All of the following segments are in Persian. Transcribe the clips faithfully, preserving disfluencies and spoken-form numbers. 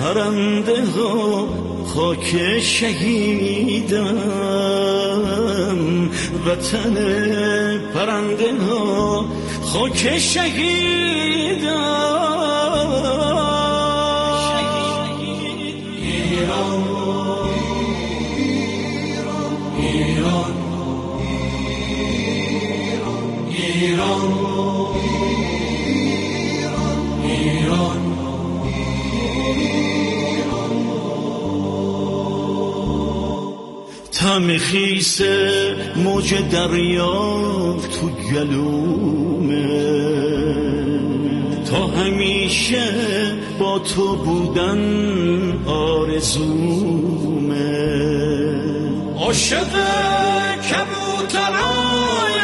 پرنده ها خاک شهیدم، وطن پرنده ها خاک شهیدم. ایران ایران ایران ایران طعم خیس موج دریا تو گلومه، تا همیشه با تو بودن آرزومه. عاشق کبوترای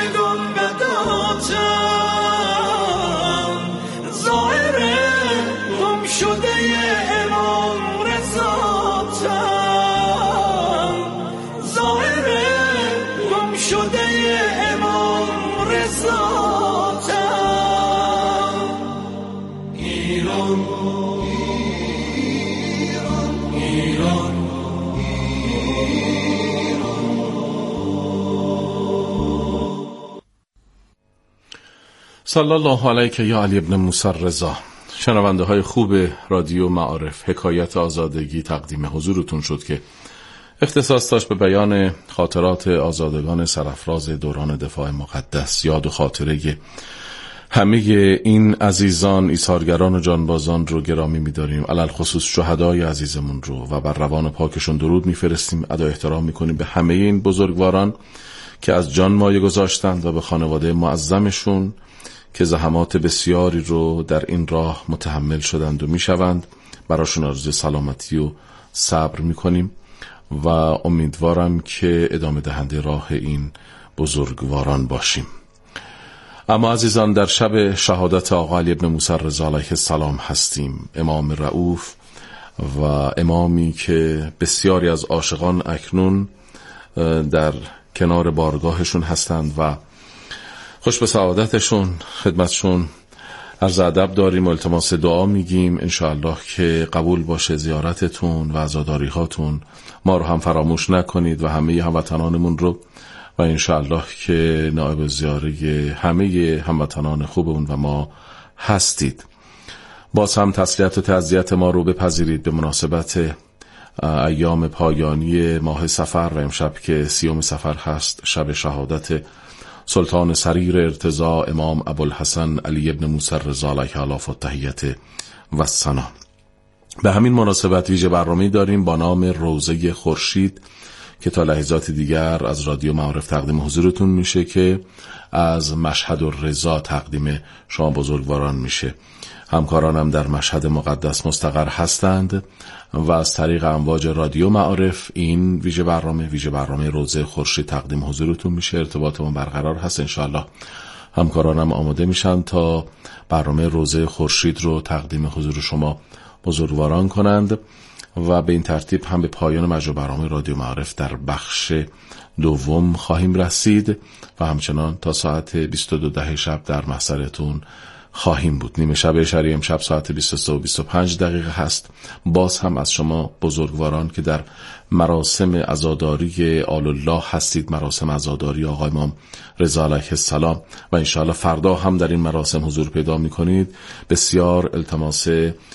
گنبداتم، ظاهر گم شده امام رضاتم، ظاهر گم شده امام رضاتم. ایران ایران صلی الله علیک یا علی ابن موسی رضا. شنونده های خوب رادیو معارف، حکایت آزادگی تقدیم حضورتون شد که اختصاص داشت به بیان خاطرات آزادگان سرافراز دوران دفاع مقدس. یاد و خاطره همه این عزیزان، ایثارگران و جانبازان رو گرامی می‌داریم، علل خصوص شهدای عزیزمون رو، و بر روان پاکشون درود می‌فرستیم. ادای احترام می‌کنیم به همه این بزرگواران که از جان مایه گذاشتند و به خانواده معظمشون که زحمات بسیاری رو در این راه متحمل شدند و میشوند. براشون آرزوی سلامتی و صبر میکنیم و امیدوارم که ادامه دهنده راه این بزرگواران باشیم. اما عزیزان، در شب شهادت آقا علی ابن موسی رضا علیه السلام هستیم. امام رؤوف و امامی که بسیاری از عاشقان اکنون در کنار بارگاهشون هستند و خوش به سعادتشون. خدمتشون عرض ادب داریم و التماس دعا میگیم انشاءالله که قبول باشه زیارتتون و عزاداری هاتون. ما رو هم فراموش نکنید و همه هموطنانمون رو، و انشاءالله که نائب زیاره همه هموطنان خوبمون و ما هستید. باز هم تسلیت و تعزیت ما رو بپذیرید به مناسبت ایام پایانی ماه صفر و امشب که سیوم صفر هست، شب شهادت سلطان سریر ارتضا امام ابوالحسن علی ابن موسی رضا علیه الاف و تحیت و ثنا. به همین مناسبت ویژه برنامه‌ای داریم با نام روزه خورشید که تا لحظات دیگر از رادیو معارف تقدیم حضورتون میشه، که از مشهد الرضا تقدیم شما بزرگواران میشه. همکارانم در مشهد مقدس مستقر هستند و از طریق امواج رادیو معارف این ویژه برنامه ویژه برنامه روزه خورشید تقدیم حضورتون میشه. ارتباطمون برقرار هست. انشاءالله همکارانم آماده میشن تا برنامه روزه خورشید رو تقدیم حضور شما بزرگواران کنند و به این ترتیب هم به پایان مجموع برنامه رادیو معارف در بخش دوم خواهیم رسید و همچنان تا ساعت بیست و دو ده شب در محضرتون خواهیم بود. نیمه شب شرعی امشب ساعت بیست و سه و بیست و پنج دقیقه هست. باز هم از شما بزرگواران که در مراسم عزاداری آل الله هستید، مراسم عزاداری آقای امام رضا علیه السلام، و انشاءالله فردا هم در این مراسم حضور پیدا می‌کنید، بسیار التماس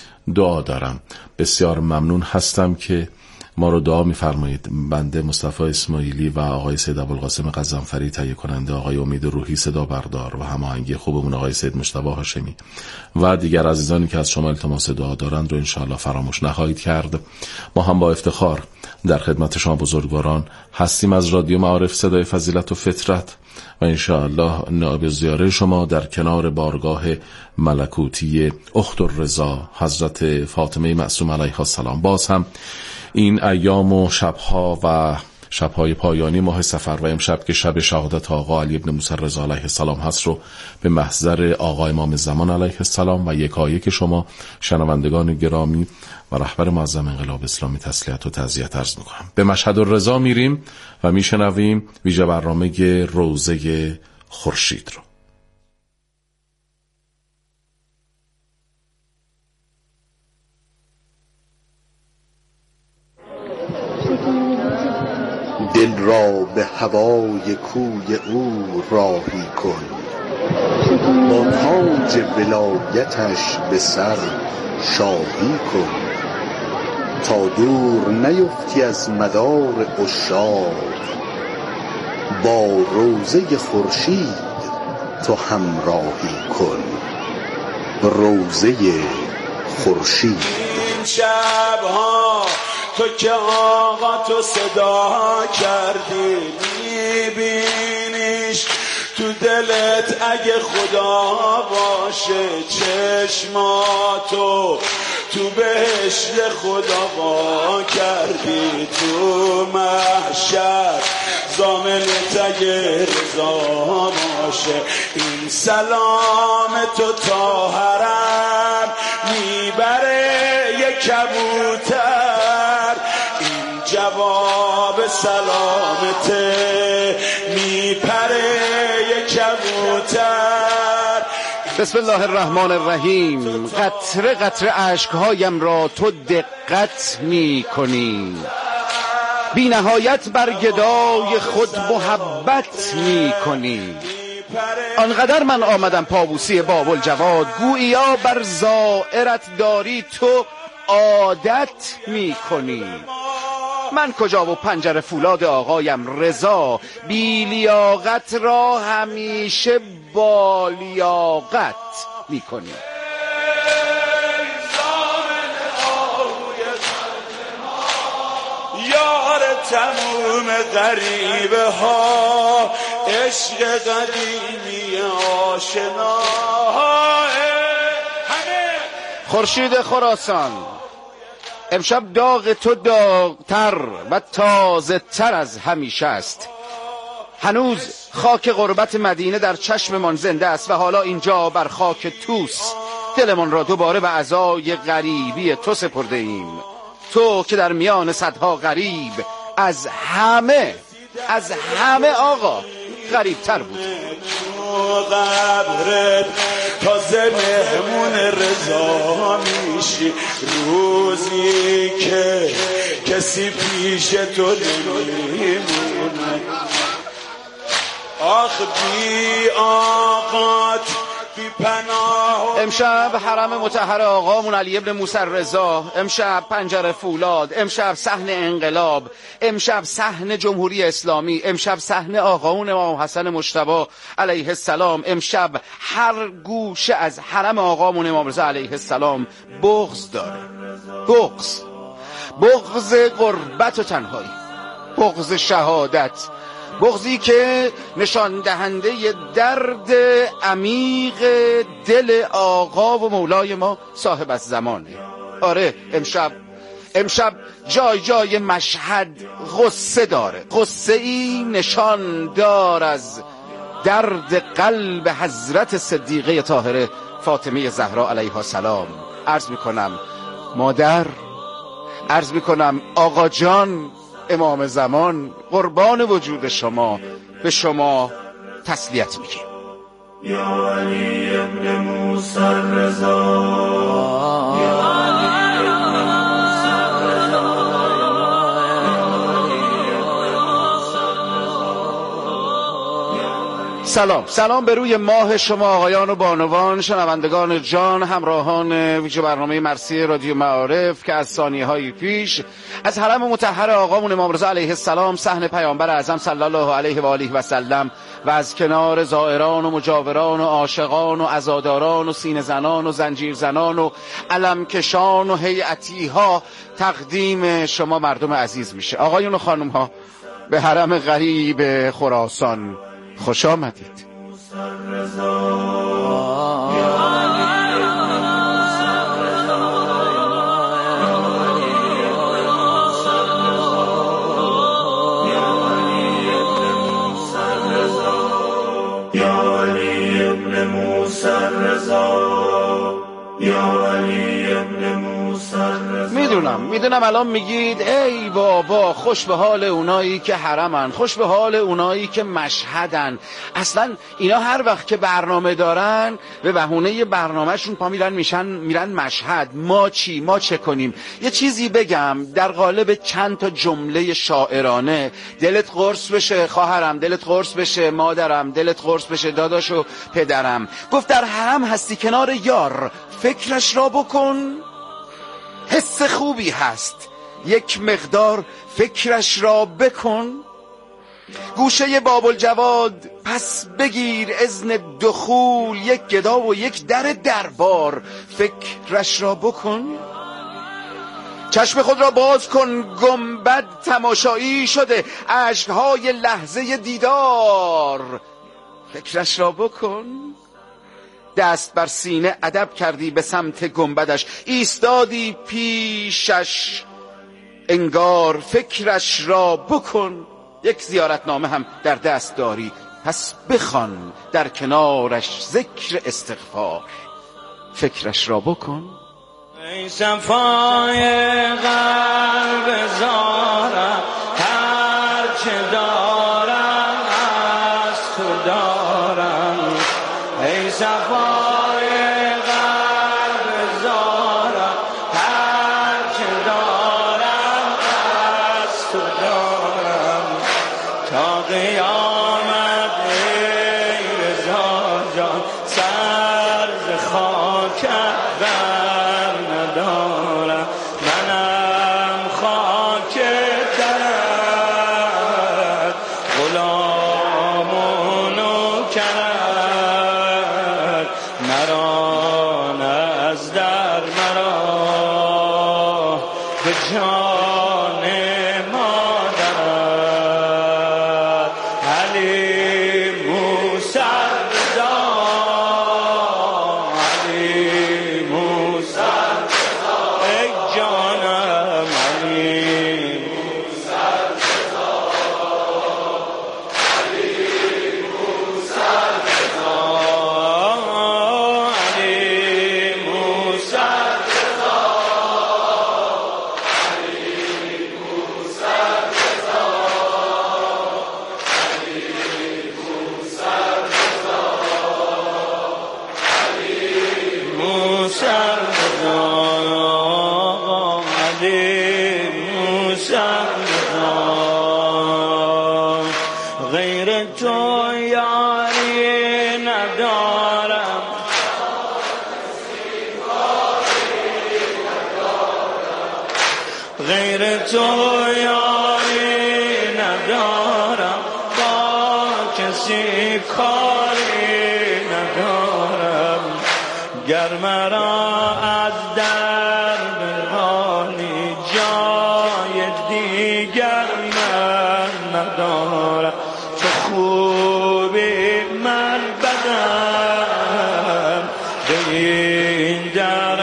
دعا دارم. بسیار ممنون هستم که ما رو دعا می‌فرمایید. بنده مصطفی اسماعیلی و آقای سید ابوالقاسم غضنفری، تهیه کننده آقای امید روحی صدا بردار و هماهنگی خوبمون آقای سید مجتبی هاشمی و دیگر عزیزانی که از شما التماس دعا دارند رو انشاءالله فراموش نخواهید کرد. ما هم با افتخار در خدمت شما بزرگواران هستیم از رادیو معارف صدای فضیلت و فطرت، و انشاءالله نائب زیاره شما در کنار بارگاه ملکوتی اخت الرضا حضرت فاطمه معصومه علیها السلام. باز هم این ایام و شبها و شبهای پایانی ماه صفر و امشب که شب شهادت آقا علی ابن موسی رضا علیه السلام هست رو به محضر آقا امام زمان علیه السلام و یکایک شما شنوندگان گرامی و رهبر معظم انقلاب اسلامی تسلیت و تعزیت عرض میکنم. به مشهد الرضا میریم و میشنویم ویژه برنامه روزه خورشید رو. دل را به هوای کوی او راهی کن، با تاج ولایتش به سر شاهی کن، تا دور نیفتی از مدار عشاق، با روضه خورشید تو همراهی کن، روضه خورشید. این شبها تو که آقا تو صدا کردی، میبینیش تو دلت اگه خدا باشه، چشماتو تو بهشت خدا وا کردی، تو محشر ضامنت اگه رضا باشه، این سلام تو تا حرم میبره یک کبوتر، این جواب سلامته میپره یک کبوتر. بسم الله الرحمن الرحیم. قطره قطره اشکهایم را تو دقت می کنی، بی نهایت بر گدای خود محبت می کنی. آنقدر من آمدم پابوسی باب الجواد، گوییا بر زائرت داری تو عادت می کنی. من کجا و پنجره فولاد آقایم رضا، بی لیاقت را همیشه با لیاقت می کنی. یار تموم غریبه ها، عشق قدیمی آشنا. خورشید خراسان، امشب داغ تو داغتر و تازه تر از همیشه است. هنوز خاک غربت مدینه در چشممان زنده است و حالا اینجا بر خاک توس دلمان را دوباره به عزای غریبی تو سپرده ایم. تو که در میان صدها غریب از همه از همه آقا غریب تر بود. قبرت تازه مهمون رضا میشی، روزی که کسی پیش تو نمیمونه. آخ بی آقات بی پناه. امشب حرم مطهر آقامون علی ابن موسی رضا، امشب پنجره فولاد، امشب صحن انقلاب، امشب صحن جمهوری اسلامی، امشب صحن آقامون امام حسن مجتبی علیه السلام، امشب هر گوشه از حرم آقامون امام رضا علیه السلام بغض داره. بغض بغض غربت و تنهایی، بغض شهادت، بغضی که نشان دهنده درد عمیق دل آقا و مولای ما صاحب الزمانه. آره امشب امشب جای جای مشهد غصه داره، غصه ای نشان دار از درد قلب حضرت صدیقه طاهره فاطمه زهرا علیها السلام. عرض میکنم مادر، عرض میکنم آقا جان، امام زمان، قربان وجود شما، به شما تسلیت میگیم. یا علی ابن موسی رضا، یا علی ابن موسی رضا. سلام سلام به روی ماه شما آقایان و بانوان، شنوندگان جان، همراهان ویژه برنامه مرثیه رادیو معارف که از ثانیه‌های پیش از حرم مطهر آقامون امام رضا علیه السلام، صحن پیامبر اعظم صلی الله علیه و آله و سلم و از کنار زائران و مجاوران و عاشقان و عزاداران و سینه زنان و زنجیر زنان و علمکشان و هیئتی ها تقدیم شما مردم عزیز میشه. آقایون و خانم ها، به حرم غریب خراسان خوش آمدید. میدونم میدونم الان میگید ای بابا خوش به حال اونایی که حرمن، خوش به حال اونایی که مشهدن. اصلا اینا هر وقت که برنامه دارن به بهونه برنامهشون پا میرن میشن میرن مشهد. ما چی؟ ما چه کنیم؟ یه چیزی بگم در قالب چند تا جمله شاعرانه. دلت قرص بشه خواهرم، دلت قرص بشه مادرم، دلت قرص بشه داداش و پدرم. گفت در حرم هستی کنار یار، فکرش را بکن، حس خوبی هست، یک مقدار فکرش را بکن. گوشه بابالجواد پس بگیر اذن دخول، یک گدا و یک در دربار، فکرش را بکن. چشم خود را باز کن، گنبد تماشایی شده، اشکهای لحظه دیدار، فکرش را بکن. دست بر سینه ادب کردی به سمت گنبدش، ایستادی پیشش انگار، فکرش را بکن. یک زیارتنامه هم در دست داری، پس بخوان در کنارش ذکر استغفار، فکرش را بکن. ای صفای قلب زارم، هر چه دارم از تو دارم. ای صفای قلب زارم، هر چه دارم از تو دارم. تا قیامت ای رضا جان، سر ز خاکت بر ندارم. منم خاک درت، غلام و نوکرت، مران از در مرا به جان مادرت. علی موسی رضا، علی موسی رضا، ای جانم علی موسی رضا، علی موسی رضا، علی موسی رضا، غیر تو یاری ندارم، غیر تو یاری ندارم، با کسی کاری ندارم. گر مرا از در برانی جای دیگر من ندارم. تو خوبی من بدم، به این در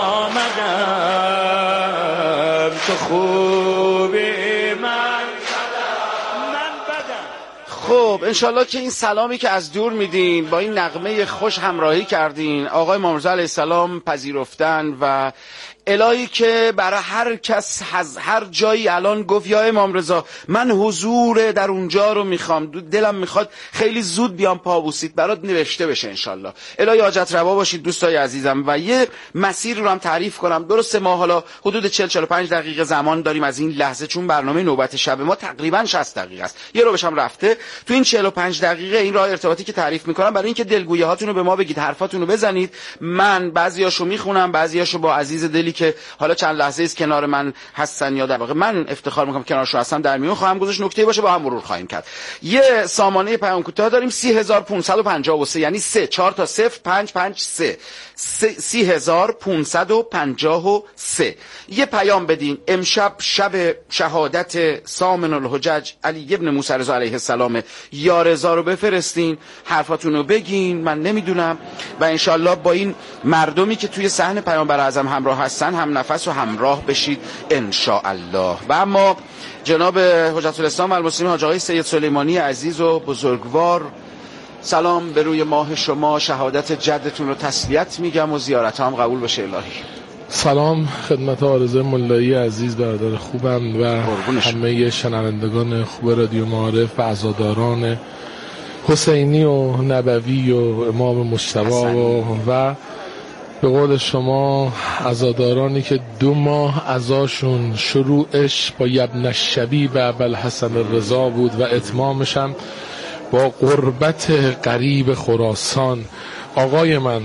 آمدم. تو خوبی من من بدم. خب انشالله که این سلامی که از دور میدین با این نغمه خوش همراهی کردین، آقای امام رضا علیه السلام پذیرفتن و الهی که برای هر کس از هر جایی الان گفت یا امام رضا من حضور در اونجا رو میخوام، دلم میخواد خیلی زود بیام پابوسیت، برات نوشته بشه انشالله. الهی حاجت روا باشید دوستای عزیزم. و یه مسیر رو هم تعریف کنم. درسته ما حالا حدود چهل چهل و پنج دقیقه زمان داریم از این لحظه، چون برنامه نوبت شب ما تقریبا شصت دقیقه است، یه رو بشم رفته. تو این چهل و پنج دقیقه این راه ارتباطی که تعریف میکنم برای اینکه دلگویی هاتون رو به ما بگید، حرفاتون رو بزنید. من بعضیاشو میخونم، بعضیاشو با عزیز دلی که حالا چند لحظه است کنار من هستن یا در واقع من افتخار میکنم کنارشون هستم در میون خواهم گذاشت، نکته باشه با هم مرور خواهیم کرد. یه سامانه پیام کوتاه داریم سی هزار و پانصد و پنجاه و سه، یعنی سه چهار تا صفر پنج پنج سه سی هزار و پانصد و پنجاه و سه. یه پیام بدین. امشب شب شهادت سامن الحجج علی ابن موسی رضا علیه السلام، یا رضا رو بفرستین، حرفاتون رو بگین، من نمیدونم. و انشالله با این مردمی که توی صحن پیامبر اعظم همراه هستن هم نفس و همراه بشید انشاءالله. و اما جناب حجت الاسلام المسلمین حاج آقای سید سلیمانی عزیز و بزرگوار، سلام به روی ماه شما، شهادت جدتون رو تسلیت میگم و زیارت هم قبول بشه الهی. سلام خدمت آرزه ملایی عزیز، برادر خوبم و همه شنوندگان خوب رادیو معارف و عزاداران حسینی و نبوی و امام مجتبی و, و به قول شما عزادارانی که دو ماه عزاشون شروعش با یبن الشبیب و ابوالحسن الرضا بود و اتمامش هم با قربت قریب خراسان. آقای من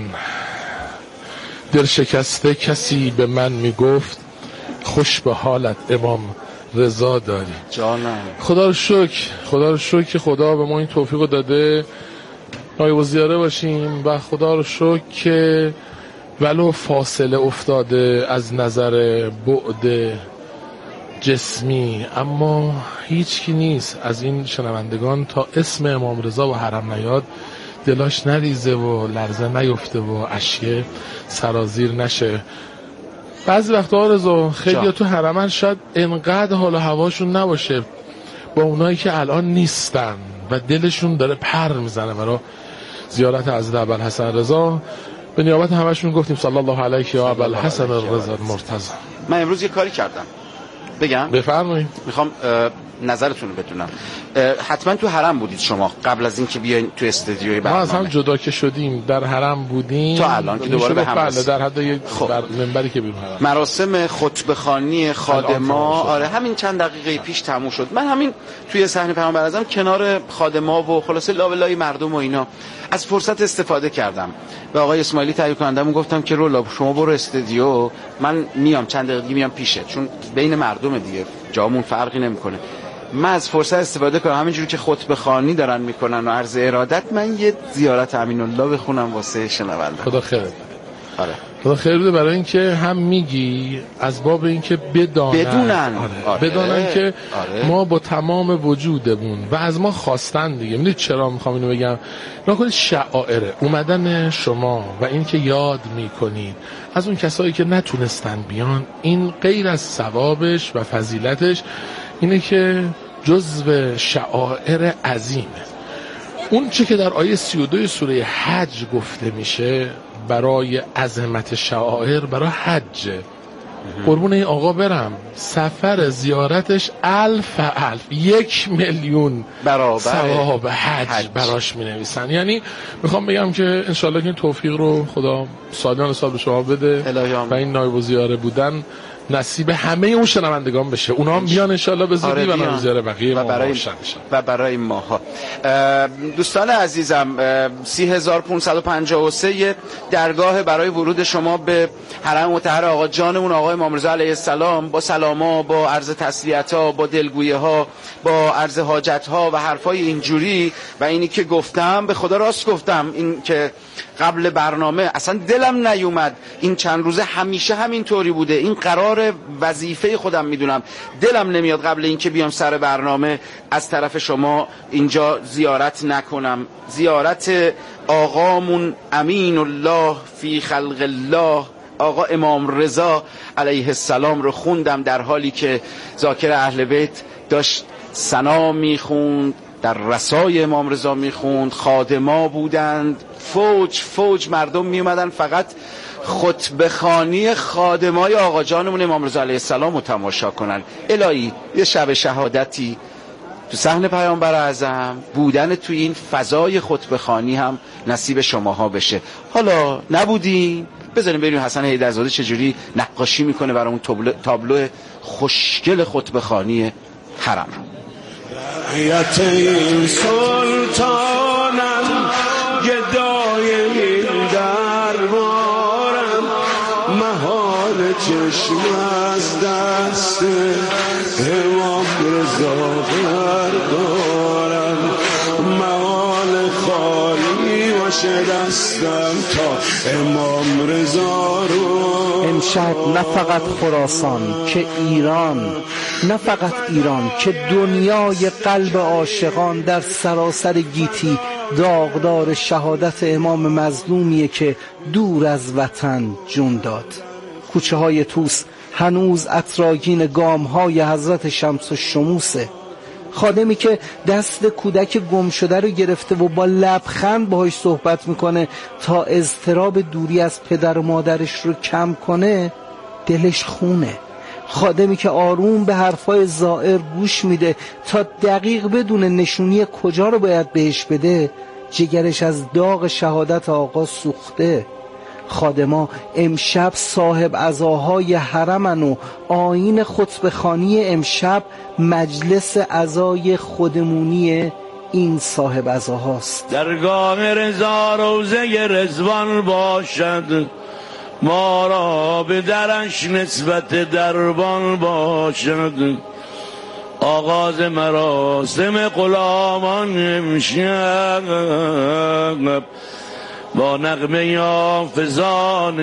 دل شکسته کسی به من میگفت خوش به حالت امام رضا داری. جانم خدا رو شکر، خدا رو شکر که خدا به ما این توفیق رو داده نایب الزیاره باشیم و خدا رو شکر که ولو فاصله افتاده از نظر بعد جسمی، اما هیچ کی نیست از این شنوندگان تا اسم امام رضا و حرم نیاد دلاش نریزه و لرزه نیفته و اشک سرازیر نشه. بعضی وقتا رضا خیلی تو حرمن شاید انقدر حال و هواشون نباشه با اونایی که الان نیستن و دلشون داره پر میزنه برای زیارت حضرت ابوالحسن رضا. به نیابت همشون گفتیم صلی الله علیه و ابوالحسن الرضا المرتضی. من امروز یه کاری کردم بگم؟ بفرمایید. میخوام نظرتون رو بدونم. حتما تو حرم بودید شما قبل از اینکه بیاین تو استودیوی برنامه؟ ما از هم جدا که شدیم در حرم بودیم تا الان که دوباره به هم رسید. در حد یک خب. منبری که بیرون حرم. مراسم خطبه‌خوانی خادما آره همین چند دقیقه پیش تموم شد. من همین توی صحنه پیامبر اعظم کنار خادما و خلاصه لابلای مردم و اینا از فرصت استفاده کردم. به آقای اسماعیلی تهیه کنندمون گفتم که رولا شما برو استودیو، من میام چند دقیقه میام پیشت، چون بین مردم دیگه جامون فرقی نمیکنه. من از فرصت استفاده کنم همینجوری که خطبه خوانی دارن میکنن و عرض ارادت من یه زیارت امین الله بخونم واسه شنونده. خدا خیر بده. آره خدا خیر بده، برای اینکه هم میگی از باب اینکه بدانن بدونن آره. آره. بدانن که آره. ما با تمام وجودمون و از ما خواستن دیگه. میدونید چرا میخوام اینو بگم؟ نکنید شعائره اومدن شما و این که یاد میکنید از اون کسایی که نتونستن بیان، این غیر از ثوابش و فضیلتش اینه که جزو شعائر عظیمه. اون چه که در آیه سی و دو سوره حج گفته میشه برای عظمت شعائر برای حج، قربون این آقا برم سفر زیارتش الف الف یک میلیون برابر ثواب حج, حج براش می نویسن. یعنی میخوام بگم که انشالله که این توفیق رو خدا سالیان سال به شما بده و این نایب الزیاره بودن نصیب همه اون شنوندگان بشه، اونا هم بیان انشالله به زودی آره و نایب الزیاره بقیه و برای و برای ماها. دوستان عزیزم سی هزار و پانصد و پنجاه و سه درگاه برای ورود شما به حرم مطهر آقا جانمون آقای امام رضا علیه السلام با سلاما، با عرض تسلیت‌ها، با دلگویی‌ها، با عرض حاجت‌ها و حرفای اینجوری و اینی که گفتم به خدا راست گفتم، این که قبل برنامه اصلا دلم نیومد، این چند روزه همیشه همین طوری بوده، این قرار وظیفه خودم میدونم، دلم نمیاد قبل اینکه بیام سر برنامه از طرف شما اینجا زیارت نکنم. زیارت آقامون امین الله فی خلق الله آقا امام رضا علیه السلام رو خوندم در حالی که ذاکر اهل بیت داشت ثنا میخوند، در رسای امام رضا میخوند، خادما بودند، فوج فوج مردم میومدن فقط خطبه خوانی خادمای آقا جانمون امام رضا علیه السلام رو تماشا کنن. الهی یه شب شهادتی تو صحن پیامبر اعظم بودن تو این فضای خطبه خوانی هم نصیب شماها بشه. حالا نبودیم بذاریم ببینیم حسن حیدرزاده چجوری نقاشی میکنه برای اون تابلو, تابلو خوشگل خطبه خوانی حرم. رعیت این سلطانم گدای این دربارم، محال چشم از دست امام رضا بردارم، محال خالی باشه دستم تا امام رضا رو. امشب نه فقط خراسان که ایران، نه فقط ایران که دنیای قلب عاشقان در سراسر گیتی داغدار شهادت امام مظلومیه که دور از وطن جون داد. کوچه های توس هنوز اطراگین گام های حضرت شمس و شموسه. خادمی که دست کودک گم شده رو گرفته و با لبخند باهاش صحبت میکنه تا اضطراب دوری از پدر و مادرش رو کم کنه، دلش خونه. خادمی که آروم به حرفای زائر گوش میده تا دقیق بدونه نشونی کجا رو باید بهش بده، جگرش از داغ شهادت آقا سوخته. خادما امشب صاحب عزاهای حرمن و آیین خطبه‌خوانی امشب مجلس عزای خودمونی این صاحب عزاهاست. درگاه رضا روزه رضوان باشد، ما را به درش نسبت دربان باشد. آغاز مراسم غلامان امشب با نغمه حافظان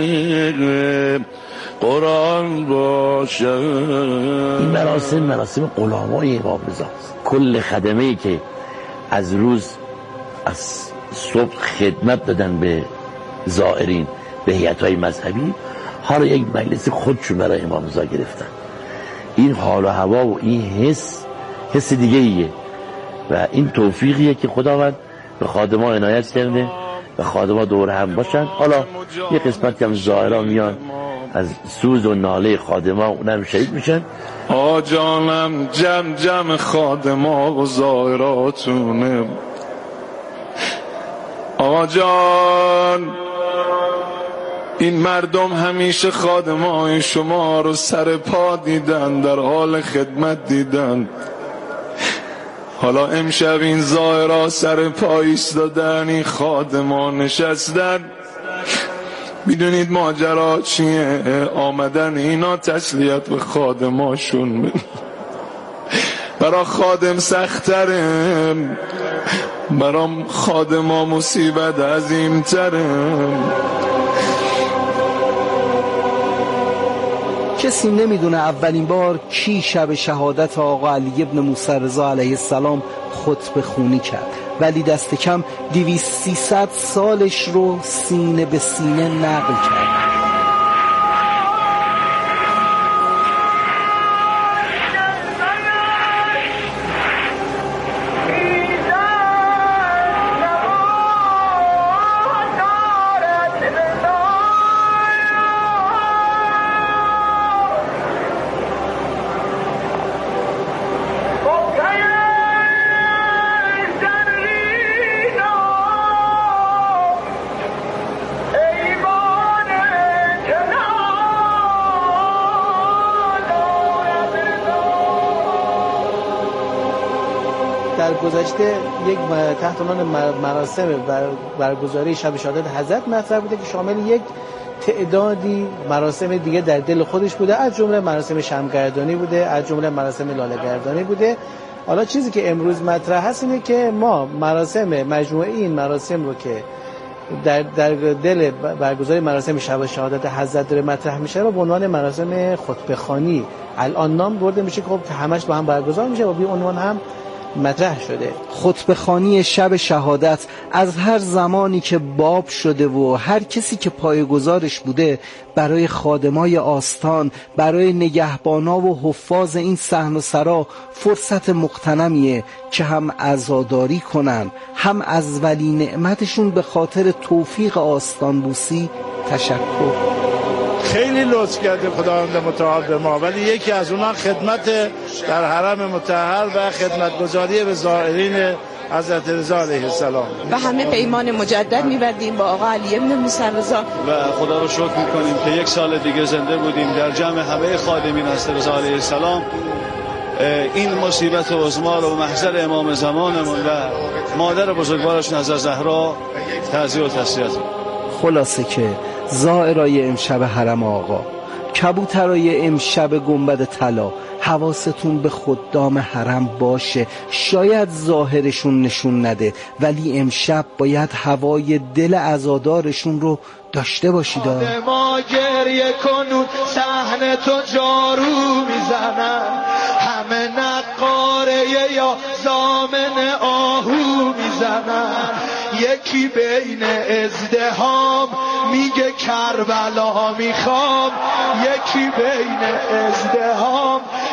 قرآن باشد. این مراسم مراسم غلامای امام رضا است. کل خدمه‌ای که از روز از صبح خدمت دادن به زائرین به هیئت‌های مذهبی، حالا یک مجلس خودشون برای امام رضا گرفتن. این حال و هوا و این حس حس دیگه ایه و این توفیقیه که خداوند به خادما عنایت کرده و خادما دور هم باشن. حالا یه قسمت هم زائران میان از سوز و ناله خادما اونم شهید میشن. آجانم جمع جمع خادما و زائراتونه. آجان این مردم همیشه خادمای شما رو سر پا دیدن، در حال خدمت دیدن. حالا امشب این زائرا سر پا ایستادن، این خادما نشستن. میدونید ماجرا چیه؟ آمدن اینا تسلیت به خادماشون. برا خادم سختره، برام خادما مصیبت عظیمتره. کسی نمیدونه اولین بار کی شب شهادت آقا علی ابن موسی رضا علیه السلام خطبه خونی کرد، ولی دست کم دویست سیصد سالش رو سینه به سینه نقل کرد. در گذشته یک تحت عنوان مراسم برگزاری شب شهادت حضرت مطرح بوده که شامل یک تعدادی مراسم دیگه در دل خودش بوده، از جمله مراسم شمعگردانی بوده، از جمله مراسم لاله‌گردانی بوده. حالا چیزی که امروز مطرح هست اینه که ما مراسم مجموعه این مراسم رو که در در دل برگزاری مراسم شب شهادت حضرت داره مطرح میشه رو به عنوان مراسم خطبه‌خوانی الان نام برده میشه که خب همش با هم برگزار میشه و بی عنوان هم مطرح شده. خطبه‌خوانی شب شهادت از هر زمانی که باب شده و هر کسی که پایه‌گذارش بوده برای خادمای آستان، برای نگهبانا و حفاظ این صحن و سرا فرصت مغتنمیه که هم عزاداری کنن، هم از ولی نعمتشون به خاطر توفیق آستان بوسی تشکر. خیلی لطف کرده خداوند متعال به ما، ولی یکی از اونها خدمت در حرم مطهر و خدمتگزاری به زائرین حضرت رضا علیه السلام و همه پیمان مجدد می‌بندیم با آقا علی ابن موسی رضا و خدا رو شکر می‌کنیم که یک سال دیگه زنده بودیم در جمع همه خادمین حضرت رضا علیه السلام. این مصیبت عظما رو محضر امام زمانمون و مادر بزرگوارشون حضرت زهرا تعزیه و تسلیت. خلاصه که زائرای امشب حرم آقا، کبوترای امشب گنبد طلا، حواستون به خدام حرم باشه. شاید ظاهرشون نشون نده، ولی امشب باید هوای دل عزادارشون رو داشته باشید. ما گریه کنون صحنه تو جارو میزنن، همه نقاره یا زامن آهو میزنن. یکی بین ازدهام میگه کربلا میخوام، یکی بین ازدهام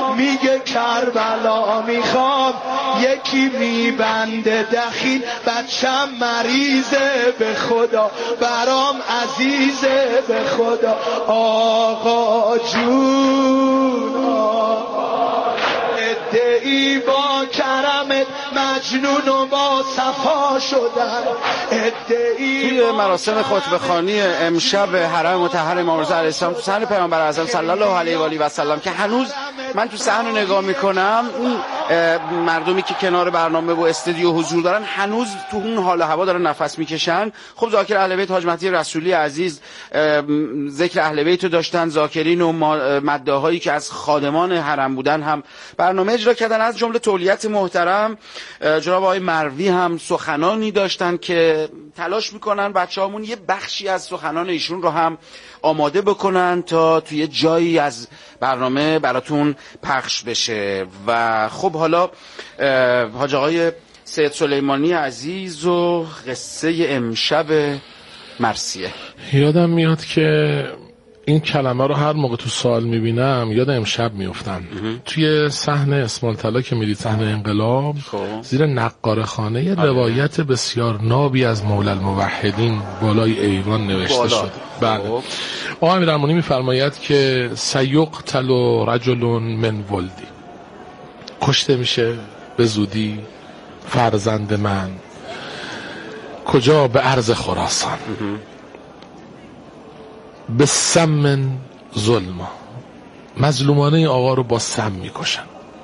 میگه کربلا میخوام، یکی میبنده دخیل، بچم مریضه به خدا، برام عزیزه به خدا. آقا جون آقا، ادعی با کرمت مجنون و با صفا شدن، ادعی توی مراسم خطبه خوانی امشب حرم مطهر امام رضا علیه السلام تو صحن پیامبر اعظم صلی الله علیه و آله و سلم که هنوز من تو صحن رو نگاه میکنم، اون مردمی که کنار برنامه و استودیو حضور دارن هنوز تو اون حال و هوا دارن نفس میکشن. خب ذاکر اهل بیت حاج مهدی رسولی عزیز ذکر اهل بیت رو داشتن، ذاکرین و مداحایی که از خادمان حرم بودن هم برنامه اجرا کردن، از جمله تولیت محترم جناب آقای مروی هم سخنانی داشتن که تلاش میکنن بچه‌هامون یه بخشی از سخنان ایشون رو هم آماده بکنن تا توی جایی از برنامه براتون پخش بشه. و خب حالا حاج آقای سید سلیمانی عزیز و قصه امشب مرثیه. یادم میاد که این کلمه رو هر موقع تو سوال میبینم یاد امشب میفتم. توی صحنه اسماعیل طلا که میدید، صحنه انقلاب، زیر نقاره خانه یه روایت بسیار نابی از مولا الموحدین بالای ایوان نوشته شد. بله. آقا امیرالمومنین میفرماید که سیقتل رجل من ولدی، کشته میشه به زودی فرزند من. کجا؟ به ارض خراسان. به سم ظلما، مظلومانه آقا رو با سم میکشن.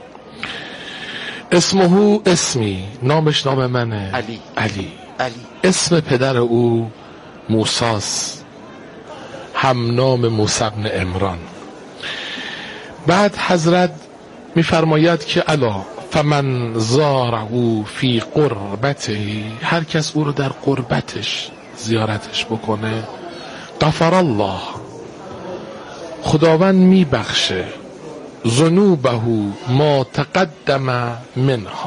اسمهو اسمی، نامش نام منه، علی. علی. علی. اسم پدر او موساس، هم نام موسی بن عمران. بعد حضرت میفرماید که الا فمن زاره فی قربته، هر کس او رو در قربتش زیارتش بکنه، غفر الله، خداوند میبخشه، ذنوبه ما تقدم منها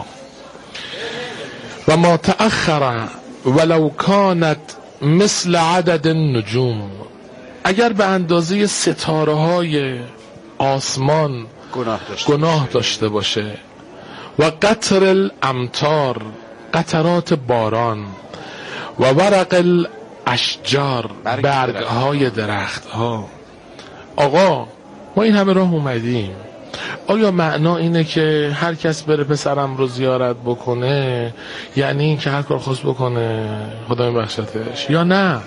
و ما تأخر ولو کانت مثل عدد النجوم، اگر به اندازه ستاره های آسمان گناه داشته, گناه داشته باشه، و قطر الامطار، قطرات باران، و ورق اشجار، برگ های درخت ها. آقا ما این همه راه اومدیم، آیا معنا اینه که هر کس بره پسرم رو زیارت بکنه یعنی این که هر کار خواست بکنه خدا میبخشتش؟ یا نه،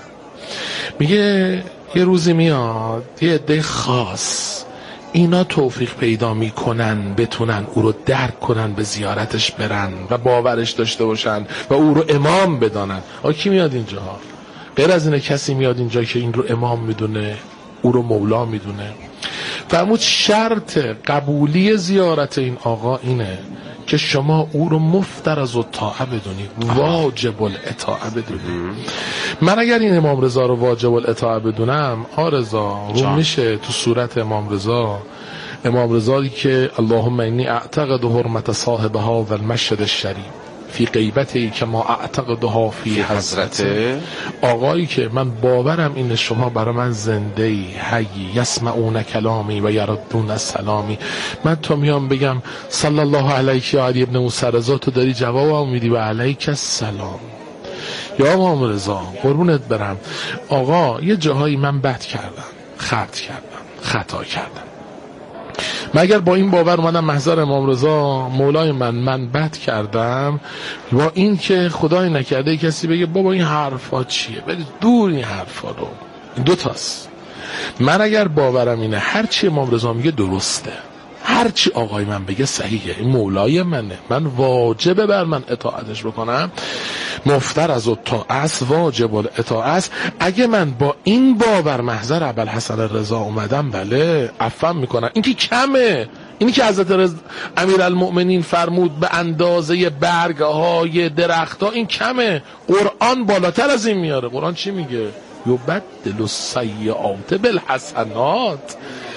میگه یه روزی میاد یه عده خاص اینا توفیق پیدا میکنن بتونن او رو درک کنن، به زیارتش برن و باورش داشته باشن و او رو امام بدانن. آقا کی میاد اینجا؟ غیر از اینه کسی میاد اینجا که این رو امام میدونه، او رو مولا میدونه؟ فرمود شرط قبولی زیارت این آقا اینه که شما او رو مفتر از الطاعه بدونید، واجب الاطاعه بدونید. من اگر این امام رضا رو واجب الاطاعه بدونم، آرزا رو میشه تو صورت امام رضا، امام رضایی که اللهم انی اعتقد حرمت صاحب هذا المشهد الشریف فی غیبتی که ما اعتقدها فی حضرته، آقایی که من باورم اینه شما برای من زنده ای، حیی، یسمعون کلامی و یردون سلامی. من تو میام بگم صلی الله علیک یا علی ابن موسی رضا، تو داری جوابم میدی و علیک السلام. یا امام رضا قربونت برم، آقا یه جاهایی من بد کردم، خرد کردم، خطا کردم، مگر با این باور اومدم محضر امام رضا مولای من من بد کردم، با این که خدای نکرده کسی بگه بابا این حرفا چیه، بری دور این حرفا رو. این دو تاست. من اگر باورم اینه هرچی امام رضا میگه درسته، هرچی آقای من بگه صحیحه، این مولای منه، من واجبه بر من اطاعتش بکنم، مفتر از اطاعت، واجب الاطاعت. اگه من با این باور محضر ابوالحسن رضا اومدم، بله عفو میکنم. این که کمه، اینی که حضرت رضا امیرالمؤمنین فرمود به اندازه برگهای درختها، این کمه. قرآن بالاتر از این میاره. قرآن چی میگه؟ یبدل السیئات بالحسنات،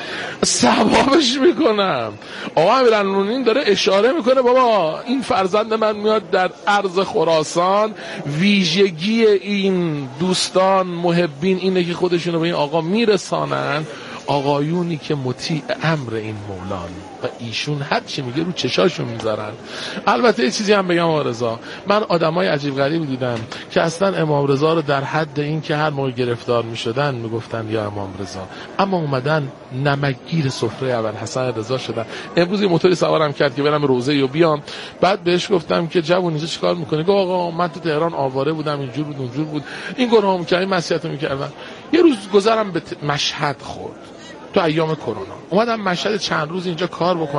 ثوابش میکنم. آقا امیرالمومنین داره اشاره میکنه بابا این فرزند من میاد در ارض خراسان، ویژگی این دوستان محبین اینه که خودشونو به این آقا میرسانن، آقایونی که مطیع امر این مولان و ایشون هر چی میگه رو چشاشون میذارن. البته یه چیزی هم بگم آقا رضا، من آدمای عجیب غریبی دیدم که اصلا امام رضا رو در حد این که هر موقع گرفتار میشدن میگفتن یا امام رضا، اما اومدن نمکگیر سفره اول حسن رضا شدن. امروز یه موتوری سوارم کرد که برم روضه و بیام، بعد بهش گفتم که جوون اینجا چیکار میکنی؟ گفت آقا من تو تهران آواره بودم، اینجور بود اونجور بود، این گناه میکردم، این معصیت میکردم. یه روز گذرم به مشهد خورد تو ایام کرونا، اومدم مشهد چند روز اینجا کار بکنم.